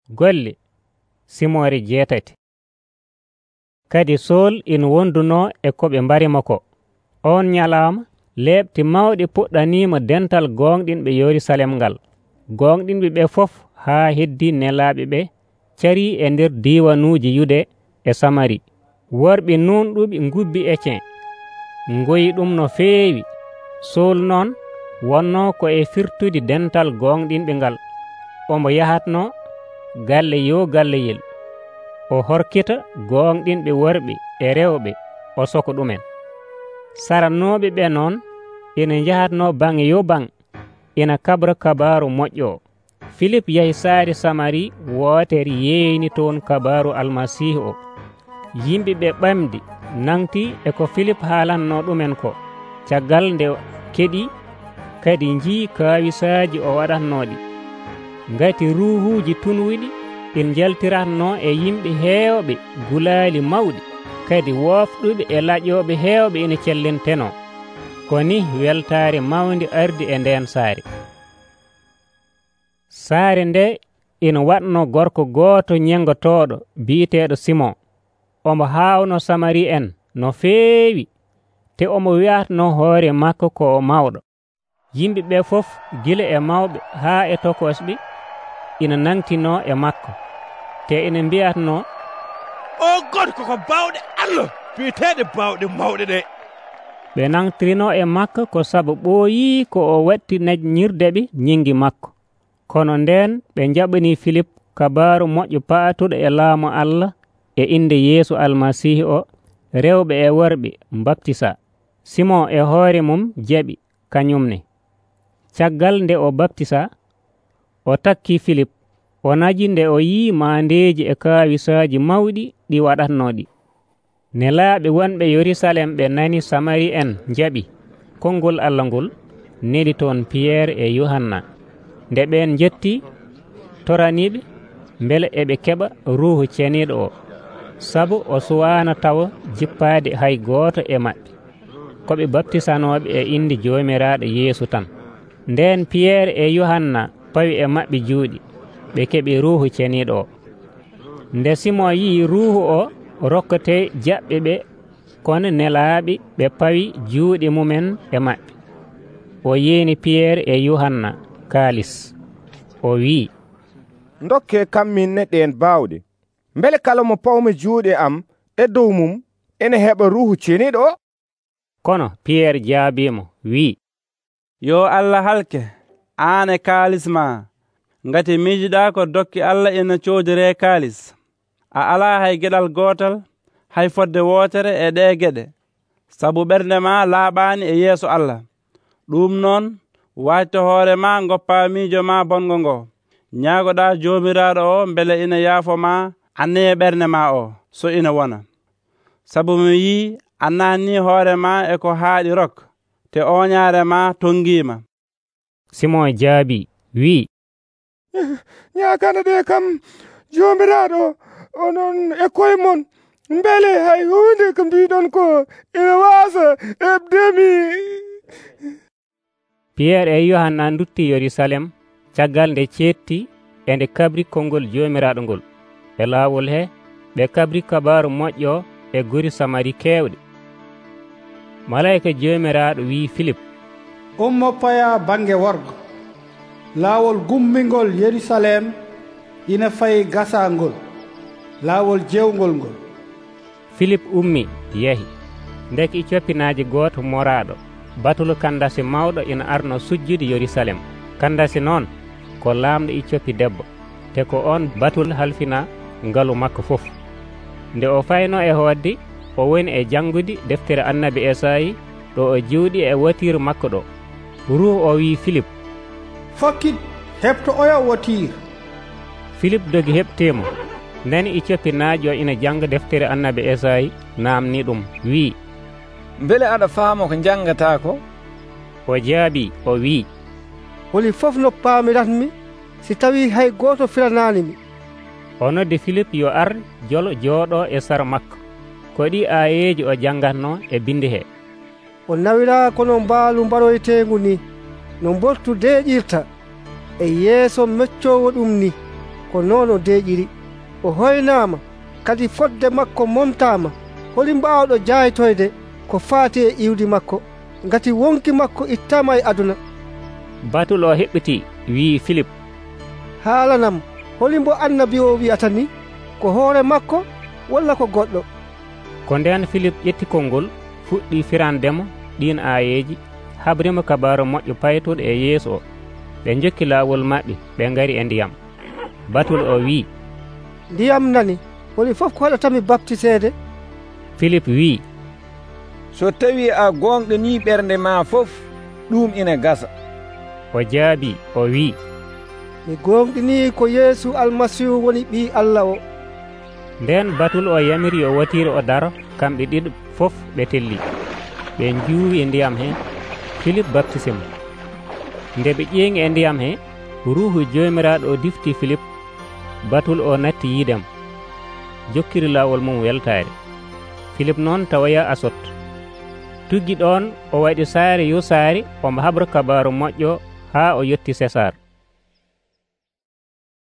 Golle Simore 8. Kadi Sol ina wonduno e ko ɓe mbarima ko. On ñalawma leɓti mawɗi puɗɗanima dental gonɗinɓe Yerusalem ngal. Gonɗinɓe ɓe fof ha heddi nelaɓe ɓe cari e nder diwanuji Yude e Samari. Worɓe nunɗuɓe ngubbi Etienne ngoyi ɗum no feewi. Sol noon wonno ko e firtude dental gonɗinɓe ngal. Omo yahatno galle yo galleyel o horkita gonɗinɓe worɓe e rewɓe o soko ɗumen. Sarannoɓe ɓe noon ina jahatno bange yo bang ina kabra kabaru moƴƴo. Philip yahi saari Samari wootere yeeyni toon kabaru almasihu o. Yimɓe ɓe ɓamdi nangti e ko Philip haalanno ɗumen ko. Caggal nde keɗi kadi jii kawisaji o waɗatnoɗi. Ngati ruhuji tunwiɗi in jaltiratno e yimɓe heewɓe gulaali mawɗi kadi wofɗuɓe e laƴoɓe heewɓe ina cellinteno. Koni weltare mawde ardi e nden saare. Saare nde ina waɗno gorko gooto ñengotoɗo biiteɗo Simon. Omo haawno Samari en no feewi te omo wiyatno hoore makko ko mawɗo. Yimɓe ɓe fof gila e mawɓe haa e tokosɓe ina nangtino e makko te ina mbiyatno o gorko ko bawɗe Allah biiteɗe bawɗe mawɗe ɗe. Ɓe nangtirino e makko ko sabu ɓooyi ko o watti naƴñirdeɓe ñingi makko. Kono nden ɓe jaɓani Philip kabaru moƴƴo paatuɗo e laamu Allah e inde Yeesu almasihu o rewɓe e worɓe baptisa. Simon e hoore mum jaɓi kañumne. Caggal nde o baptisa o takki Philip o naji nde o yi mandeji e kawisaji mawɗi ɗi waɗatnoɗi. Nelaaɓe wonɓe Yerusalem ɓe nani Samari en jaɓi konngol Allah ngol neli toon Pierre e Yohanna. Nde ɓen jetti toraniɓe beele eɓe keɓa ruhu ceniɗo o, sabu o suwana tawa jippade hay goto e maɓɓe koɓe baptisanoɓe e inde Jomiraɗo Yeesu tan. Nden Pierre e Yohanna pawi e maɓɓe juuɗe ɓe keɓi ruhu ceniɗo o. Nde Simon yi ruhu o rokkate jaɓɓe ɓe kono nelaaɓe ɓe pawi juuɗe mumen e maɓɓe. O yeeni Pierre e Yohanna kaalis o wi, dokke kam minne ɗen bawɗe beele kala mo pawmi juuɗe am e dow mum ene heɓa ruhu ceniɗo o. Kono Pierre jaabimo wi, yo Allah halke aan e kaalis ma, ngati miijiɗa ko dokki Allah ina coodire kaalis. A ala hay geɗal gootal hay fodde wootere e ɗe geɗe, sabu ɓernde ma laaɓaani e yeeso Allah. Ɗum noon waajto hoore ma goppa miijo ma bongo ngo, ñaagoɗa Joomiraaɗo o mbele ina yaafo ma anniye ɓernde ma o so ina wona. Sabu mi yi a naanni hoore ma e ko haaɗi rok te oñaare ma tongiima. Simon jaabi wi, ñaagana ɗe kam Joomiraaɗo onon e koye mon mbele hay hunde ko mbiɗon ko ina waasa heɓdemi. Pierre e Yohanna dutti Yerusalem caggal nde ceetti e nde kabri konngol Jomiraɗo ngol. E laawol he ɓe kabri kabaru moƴƴo e guri Samari kewɗe. Malayika Jomiraɗo wi Philip, ummo paya bange worgo. Laawol gummingol Yerusalem ina fayi gasangol, laawol jewngol ngol. Philip ummi yehi. Ndeki coppinaji goto moraɗo batulu kandasi mawɗo ina arno sujjude Yerusalem. Kandasi noon ko lamɗo Iccopi debbo te ko on batul halfina ngalu makko fof. Nde o fayno e hodde o woni e jangude deftere annabi Esayi ɗo o juuɗi e watiru makko ɗo. Ruhu o wi Philip, fokkit heɓto oya wotir. Philip dogi heɓtemo. Nani Iccopi naajo ina janga deftere annabi Esayi namni ɗum wi, beele aɗa faamo ko jangata ko? O jaabi o wi, woni fof no paamiratmi si tawi hay goto firananimi. O noddi Philip yo ar jolo jooɗo e sara makko. Ko ɗi ayeji o jangatno e bindi he. O nawira kono mbaalu mbaroytengu ni no mbortu deƴirta e yeeso meccowo ɗum ni. ko noon o deeƴiri. O hoynaama kadi fodde makko momtaama. Holi mbaawɗo jaaytoyde ko faati e iwdi makko, ngati wonki makko ittama e aduna. Batul o heɓɓiti wii Philip, haalanam holi mbo annabi o wi'ata ni, ko hoore makko walla ko goɗɗo? Ko nden Philip ƴetti konngol fuɗɗi firandemo ɗin aayeji, habrimo kabaru moƴƴo paytuɗo e Yeesu o. Ɓe jokki laawol maɓɓe ɓe ngari e ndiyam. Batul o wi, ndiyam nani, holi fof ko waɗatami baptiseede? Philip wi, so tawi a gonɗo ni ɓernde ma fof, ɗum ina gasa. O jaabi o wi, mi gonɗini ko Yeesu almasihu woni ɓi Allah o. Nden batul o yamiri o watiri o daro, kamɓe ɗiɗo fof ɓe telli. Ɓe juuwi e ndiyam he, Philip baptisimo. Nde ɓe ƴeeŋi e ndiyam he, ruuhu jomiraɗo o difti Philip. Batul o natti yidem, jokkiri laawol mum weltare. Philip noon tawoya Asot. Tuggi ɗon o waɗi saare yo saare omo habra kabaru moƴƴo haa o yetti César.